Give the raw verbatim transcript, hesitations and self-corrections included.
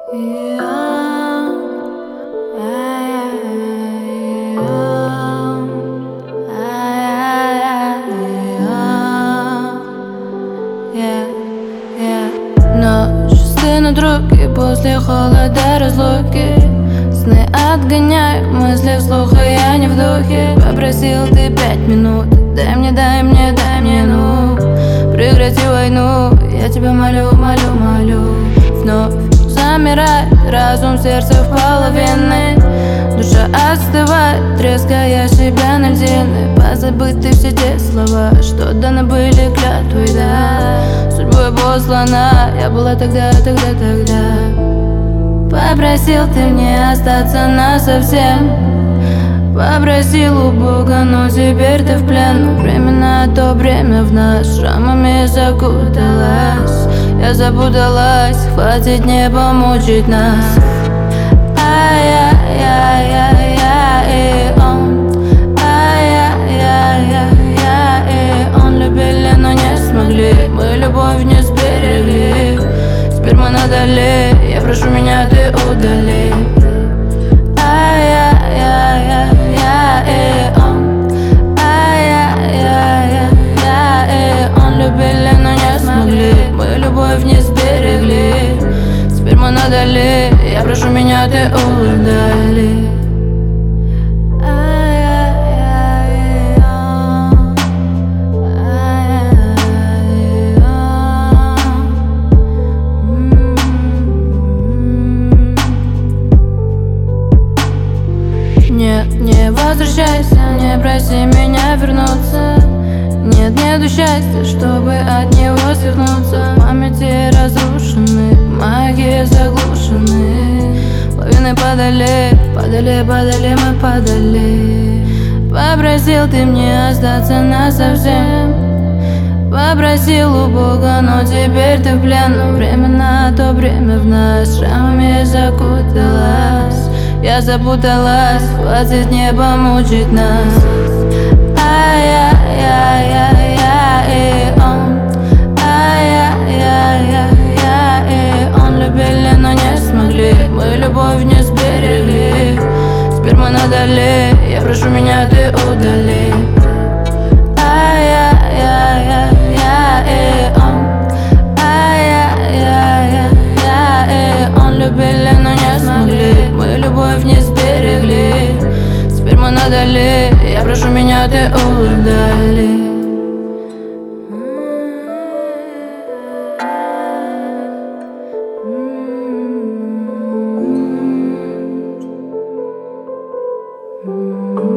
Ночь стынут руки после холода разлуки. Сны отгоняю, мысли вслух, а я не в духе. Попросил ты пять минут, дай мне, дай мне, дай мне, ну прекрати войну, я тебя молю, молю, молю. Вновь замирает разум, сердце в половины. Душа остывает, треская себя на льдины. Позабыты все те слова, что даны были клятвой, да. Судьбой послана, я была тогда, тогда, тогда. Попросил ты мне остаться насовсем. Попросил у Бога, но теперь ты в плен. Временно то время в нас шрамами закуталась. Я запуталась, хватит не помучить нас. Ай-яй-яй-яй-яй, он, ай-яй-яй-яй-яй, он любили, но не смогли. Мы любовь не сберегли. Теперь мы надали, я прошу меня, ты удали. Ай-яй-яй-яй-яй, он, ай-яй-яй-яй-яй, он любили, но не смогли. Мы любовь не сберегли. Теперь мы надали, я прошу меня, ты удали. Нет, не возвращайся, не проси меня вернуться. Нет, нету счастья, чтобы от него свернуться. Памяти разрушены, магии заглушены. Лавины падали, падали, падали, мы падали. Попросил ты мне остаться насовсем. Попросил у Бога, но теперь ты в плен. Временно то время в нас шрамами закуталась. Я запуталась, хватит не помучить нас. Ай-яй-яй-яй-яй, он, ай-яй-яй-яй-яй, он любили, но не смогли. Мы любовь не сберегли. Теперь мы надали, я прошу меня, ты удали. Ай-яй-яй-яй-яй, он, ай-яй-яй-яй-яй, он любили, но не смогли. Мы любовь не сберегли. Теперь мы надали, я прошу меня, ты удали. Mm-hmm.